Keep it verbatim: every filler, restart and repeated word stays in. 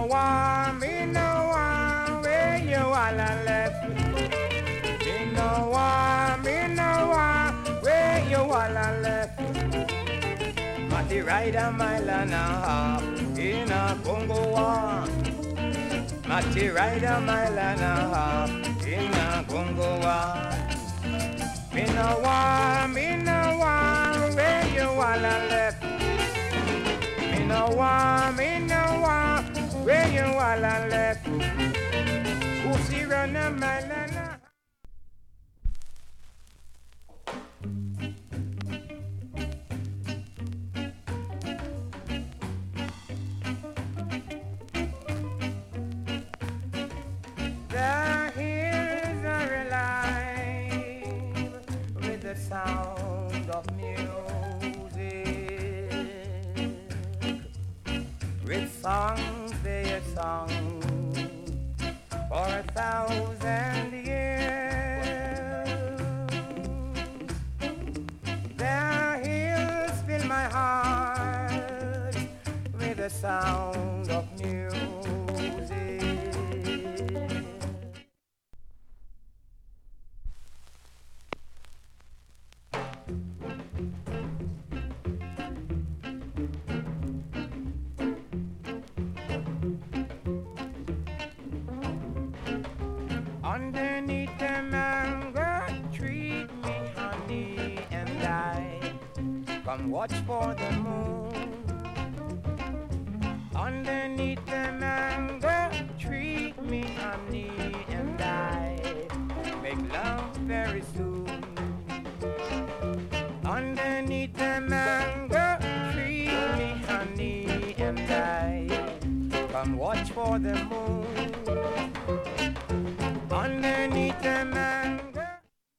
want, me no want where you all left. Me no want, me no want where you all left. Matty ride a mile and a half in a Congo war. Matty ride a mile and a half in a Congo war. Me no want, me no want where you all left. Me no want, me no want where you all left. Pussy run a mile and a half. The hills are alive with the sound of music, with songs they sung for a thousand years. The hills fill my heart with the sound of music. Underneath the mango tree, me honey and I come watch for the moon. Underneath the mango tree, me honey and I make love very soon. Underneath the mango tree, me honey and I come watch for the moon.